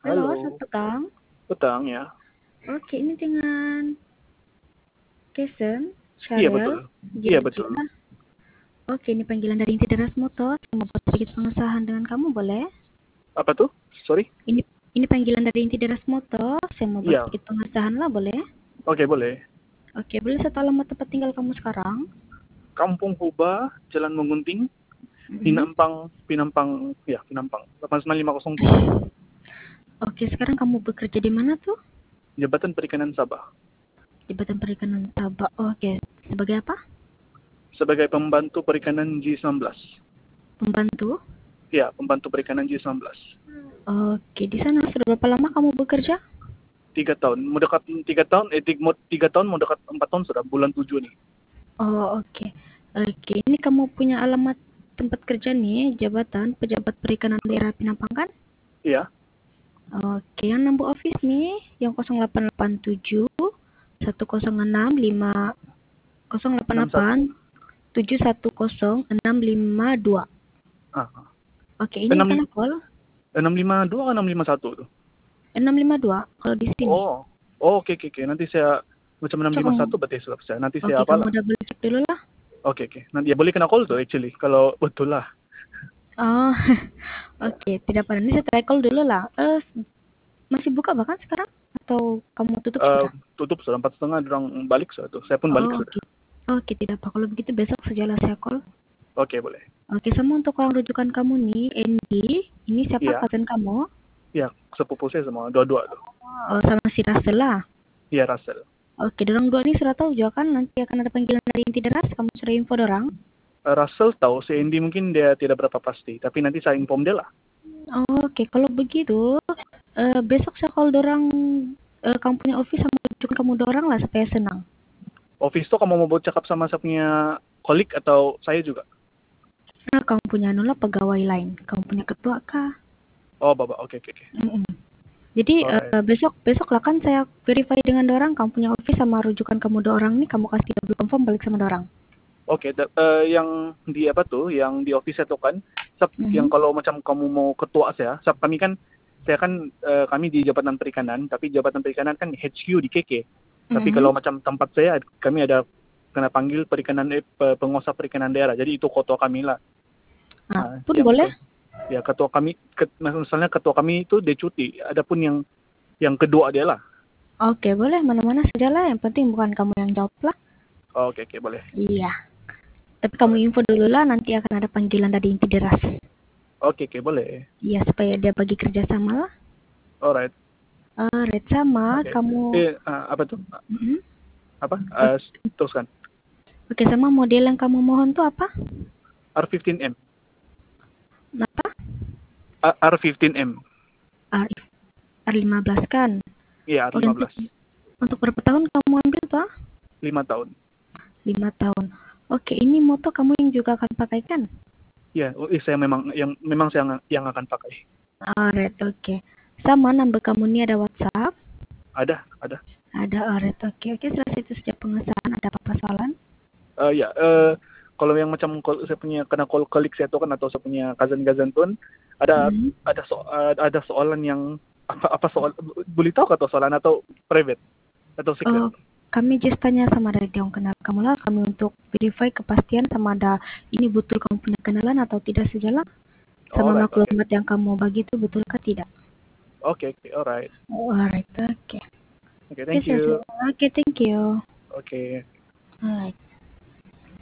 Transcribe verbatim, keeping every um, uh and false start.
Halo, Halo, selamat petang. petang ya. Oke, ini dengan Kesen, Iya Syarel, betul. Iya betul. Georgia. Oke, ini panggilan dari Inti Deras Motor. Saya mau buat sedikit pengesahan dengan kamu, boleh? Apa tuh? Sorry? Ini ini panggilan dari Inti Deras Motor. Saya mau buat Iya. sedikit pengesahan lah, boleh? Oke, boleh. Oke, boleh satu alamat tempat tinggal kamu sekarang? Kampung Huba, Jalan Mengunting, Mhm. Pinampang, Pinampang, ya Pinampang, delapan sembilan lima nol tujuh. Oke, sekarang kamu bekerja di mana tuh? Jabatan Perikanan Sabah. Jabatan Perikanan Sabah. Oke, sebagai apa? Sebagai pembantu perikanan G sembilan belas. Pembantu? Ya, pembantu perikanan G sembilan belas. Oke, di sana sudah berapa lama kamu bekerja? Tiga tahun. Mau dekat tiga tahun, eh tiga, mau- tiga tahun, mau dekat empat tahun sudah, bulan tujuh nih. Oh, oke. Oke, ini kamu punya alamat tempat kerja nih, jabatan pejabat perikanan daerah Pinampang kan? Iya, Oke, yang number office nih, yang nol delapan delapan tujuh satu nol enam lima nol delapan enam satu. delapan tujuh satu nol enam lima dua. Ah, ah. Oke, ini enam, yang kena call enam lima dua atau enam lima satu tuh? enam lima dua kalau di sini. Oh, oh oke, oke, oke. Nanti saya, macam enam Coba lima kamu, satu berarti sudah saya. Nanti oke saya kamu apalah. double check dulu lah. Oke, oke. Nanti ya boleh kena call tuh actually. Kalau betul lah. Oh, Ya. oke, tidak apa. Ini saya try call dulu lah. Eh, masih buka bahkan sekarang? Atau kamu tutup Eh, sudah? tutup sudah empat setengah, orang balik sudah tuh. Saya pun balik Oh, sudah. oke. Oke, tidak apa. Kalau begitu besok sajalah saya call. Oke, boleh. Oke, sama untuk orang rujukan kamu nih, Andy. Ini siapa Iya, cousin kamu? iya. Sepupu saya semua. Dua-dua tuh. Oh, sama si Russell lah. Iya, Russell. Oke, dorang dua ini sudah tahu juga kan nanti akan ada panggilan dari inti deras. Kamu sudah info dorang? Eh, Russell tahu, si Andy mungkin dia tidak berapa pasti. Tapi nanti saya inform dia lah. Oke, kalau begitu eh, besok saya call dorang, eh, kamu punya office sama rujukan kamu dorang lah supaya senang. Office tuh kamu mau buat cakap sama saya punya colleague atau saya juga? Nah, kamu punya anu lah pegawai lain. Kamu punya ketua kah? Oh, Bapak. Oke, oke, oke. Mm-mm. Jadi Alright. eh, besok besok lah kan saya verify dengan dorang, kamu punya office sama rujukan kamu dorang nih, kamu kasih double confirm balik sama dorang. Oke, da- eh, yang di apa tuh, yang di office itu kan, sab, yang Mhm. kalau macam kamu mau ketua saya, sab kami kan, saya kan eh, kami di Jabatan Perikanan, tapi Jabatan Perikanan kan H Q di K K. Tapi Mhm. kalau macam tempat saya, kami ada kena panggil perikanan eh, pe- penguasa perikanan daerah. Jadi itu ketua kami lah. Nah, Nah, pun yang boleh. ke, ya ketua kami, ke, misalnya ketua kami itu dia cuti. Adapun yang yang kedua dia lah. Oke, boleh mana-mana saja lah. Yang penting bukan kamu yang jawab lah. Oh, oke, oke, boleh. Iya. Tapi kamu Alright. info dulu lah. Nanti akan ada panggilan dari inti deras. Oke, oke, boleh. Iya, supaya dia bagi kerjasama lah. Alright. Alright, sama Oke. kamu. Eh, ah, apa tuh? Mhm. Apa? Oke, Eh, teruskan. oke, sama model yang kamu mohon tuh apa? R fifteen M. Apa? A- R fifteen M. R, R15 kan? Iya, Oh, untuk, R lima belas. untuk berapa tahun kamu ambil tuh? Ah? lima tahun. lima tahun. Oke, ini moto kamu yang juga akan pakai kan? Iya, oh, eh, saya memang yang memang saya yang, yang akan pakai. Alright, oke. Sama number kamu ini ada WhatsApp? Ada, ada. Ada, alright, oke. Oke, setelah itu sejak pengesahan ada apa persoalan? Eh ya, eh kalau yang macam call, saya punya kena call colleague saya tuh kan atau saya punya cousin-cousin tuh ada Hmm. ada so, ada soalan yang apa apa soal boleh tahu atau soalan atau private atau secret? Oh, kami just tanya sama dari yang kenal kamu lah, kami untuk verify kepastian sama ada ini betul kamu punya kenalan atau tidak sajalah. Sama Alright, oke. maklumat yang kamu bagi itu betulkah tidak? Oke, oke, alright. Oh, alright, oke. Oke, Oke, thank saya you. sudah. Oke, thank you. Oke. Alright.